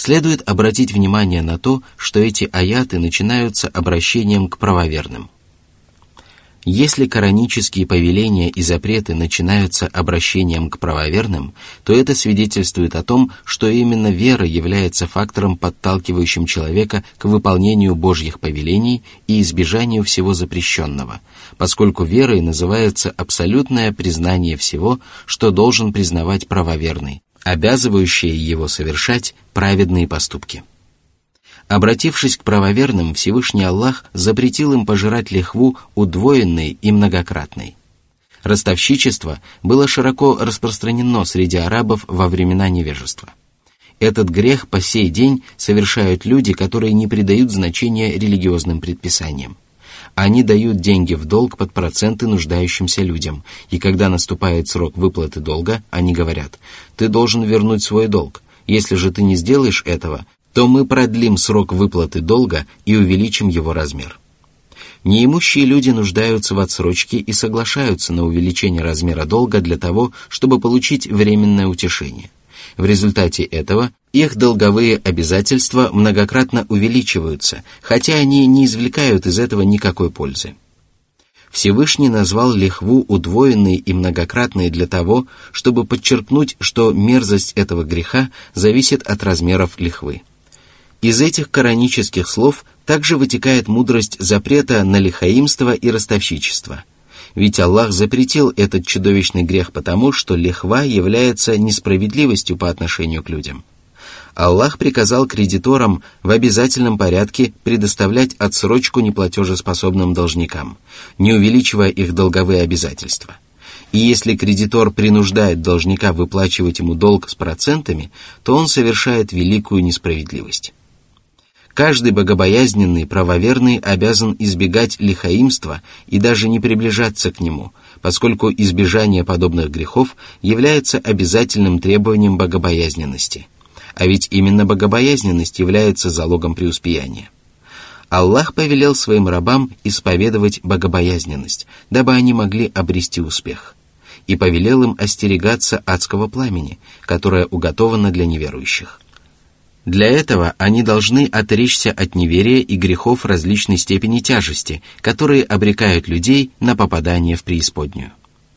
Следует обратить внимание на то, что эти аяты начинаются обращением к правоверным. Если коранические повеления и запреты начинаются обращением к правоверным, то это свидетельствует о том, что именно вера является фактором, подталкивающим человека к выполнению Божьих повелений и избежанию всего запрещенного, поскольку верой называется абсолютное признание всего, что должен признавать правоверный, обязывающее его совершать праведные поступки. Обратившись к правоверным, Всевышний Аллах запретил им пожирать лихву удвоенной и многократной. Ростовщичество было широко распространено среди арабов во времена невежества. Этот грех по сей день совершают люди, которые не придают значения религиозным предписаниям. Они дают деньги в долг под проценты нуждающимся людям, и когда наступает срок выплаты долга, они говорят: «Ты должен вернуть свой долг. Если же ты не сделаешь этого, то мы продлим срок выплаты долга и увеличим его размер». Неимущие люди нуждаются в отсрочке и соглашаются на увеличение размера долга для того, чтобы получить временное утешение. В результате этого их долговые обязательства многократно увеличиваются, хотя они не извлекают из этого никакой пользы. Всевышний назвал лихву удвоенной и многократной для того, чтобы подчеркнуть, что мерзость этого греха зависит от размеров лихвы. Из этих коранических слов также вытекает мудрость запрета на лихаимство и ростовщичество. Ведь Аллах запретил этот чудовищный грех потому, что лихва является несправедливостью по отношению к людям. Аллах приказал кредиторам в обязательном порядке предоставлять отсрочку неплатежеспособным должникам, не увеличивая их долговые обязательства. И если кредитор принуждает должника выплачивать ему долг с процентами, то он совершает великую несправедливость. Каждый богобоязненный правоверный обязан избегать лихаимства и даже не приближаться к нему, поскольку избежание подобных грехов является обязательным требованием богобоязненности. А ведь именно богобоязненность является залогом преуспеяния. Аллах повелел своим рабам исповедовать богобоязненность, дабы они могли обрести успех, и повелел им остерегаться адского пламени, которое уготовано для неверующих. Для этого они должны отречься от неверия и грехов различной степени тяжести, которые обрекают людей на попадание в преисподнюю.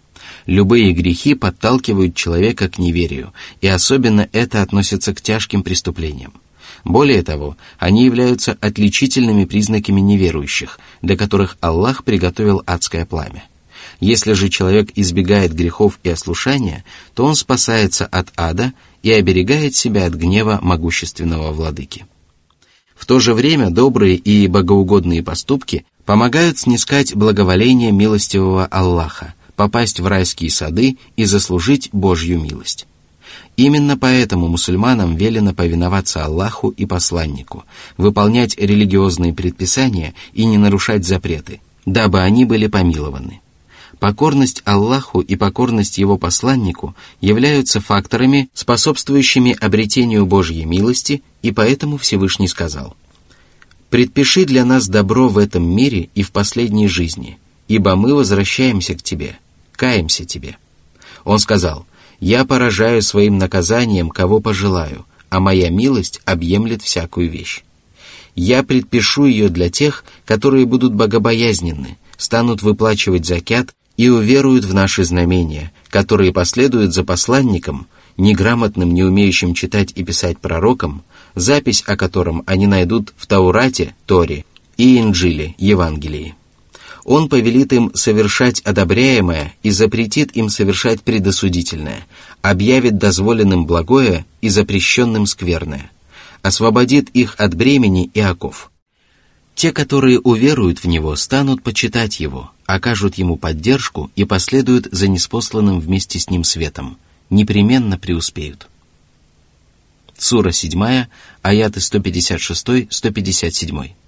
Любые грехи подталкивают человека к неверию, и особенно это относится к тяжким преступлениям. Более того, они являются отличительными признаками неверующих, для которых Аллах приготовил адское пламя. Если же человек избегает грехов и ослушания, то он спасается от ада и оберегает себя от гнева могущественного владыки. В то же время добрые и богоугодные поступки помогают снискать благоволение милостивого Аллаха, попасть в райские сады и заслужить Божью милость. Именно поэтому мусульманам велено повиноваться Аллаху и посланнику, выполнять религиозные предписания и не нарушать запреты, дабы они были помилованы. Покорность Аллаху и покорность Его посланнику являются факторами, способствующими обретению Божьей милости, и поэтому Всевышний сказал: «Предпиши для нас добро в этом мире и в последней жизни, ибо мы возвращаемся к Тебе, каемся Тебе». Он сказал: «Я поражаю своим наказанием, кого пожелаю, а моя милость объемлет всякую вещь. Я предпишу ее для тех, которые будут богобоязненны, станут выплачивать закят и уверуют в наши знамения, которые последуют за посланником, неграмотным, не умеющим читать и писать пророком, запись о котором они найдут в Таурате, Торе, и Инджиле, Евангелии. Он повелит им совершать одобряемое и запретит им совершать предосудительное, объявит дозволенным благое и запрещенным скверное, освободит их от бремени и оков. Те, которые уверуют в Него, станут почитать Его, окажут Ему поддержку и последуют за ниспосланным вместе с Ним светом, непременно преуспеют». Сура 7, аяты 156-157.